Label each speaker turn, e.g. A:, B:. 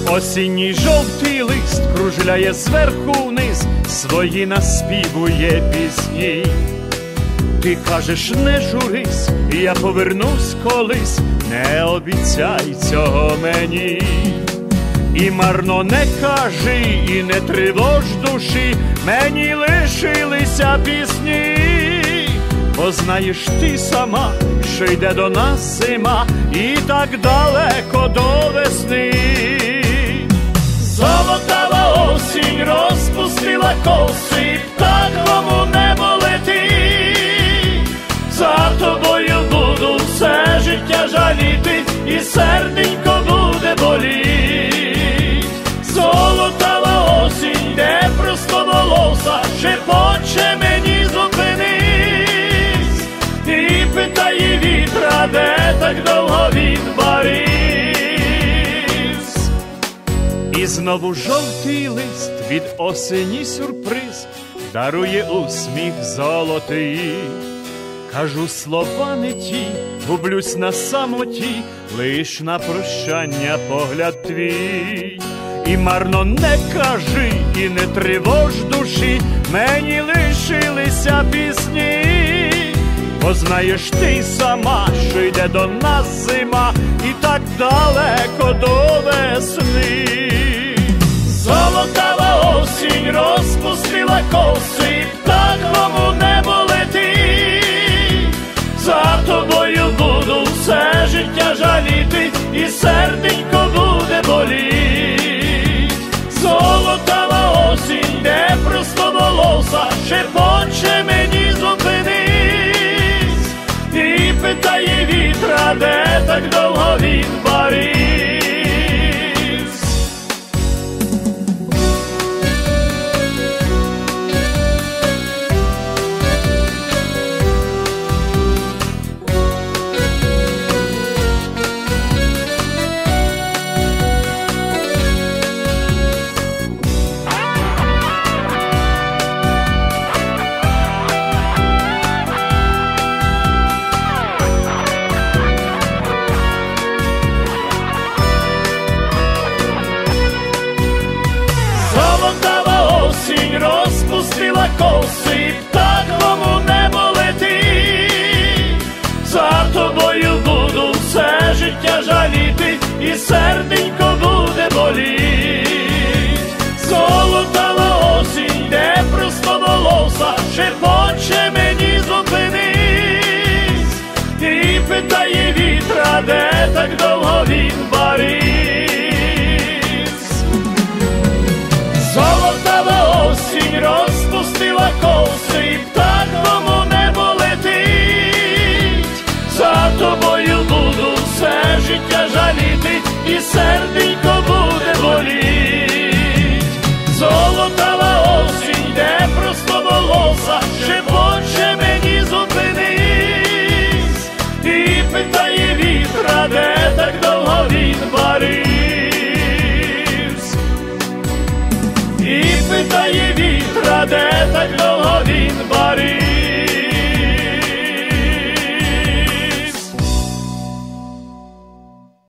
A: Осінній жовтий лист кружляє зверху вниз, свої наспівує пісні. Ти кажеш, не журись, я повернусь колись, не обіцяй цього мені. І марно не кажи, і не тривож душі, мені лишилися пісні. Бо знаєш ти сама, що йде до нас зима, і так далеко до весни. Золотава осінь розпустила коси, птахом у небо летить. За тобою буду все життя жаліти, і серденько буде боліть. Золотава осінь, де простоволоса, шепоче мені зупинись. І питає вітра, де так довго він барись. І знову жовтий лист від осені сюрприз дарує усміх золотий. Кажу слова не ті, гублюсь на самоті, лиш на прощання погляд твій. І марно не кажи, і не тривож душі, мені лишилися пісні. Бо знаєш ти сама, що йде до нас зима, і так далеко до весни. Золотава осінь розпустила коси, птахом у небо летить. За тобою буду все життя жаліти, і серденько буде боліть. Золотава осінь, де простоволоса, шепоче мені зупинись. І питає вітра, де так довго він барись. Розпустила коси, птахом у небо летить. За тобою буду все життя жаліти, і серденько буде боліть. Золотава осінь, де простоволоса, шепоче мені зупинись. І питає вітра, де так довго він барись. Золотава осінь розпустила коси, птахом у небо летить. За тобою буду все життя жаліти, і серденько буде боліть. Золотава осінь, де простоволоса, шепоче мені зупинись. І питає вітра, де так довго він барись. І питає вітра, де так довго він барись.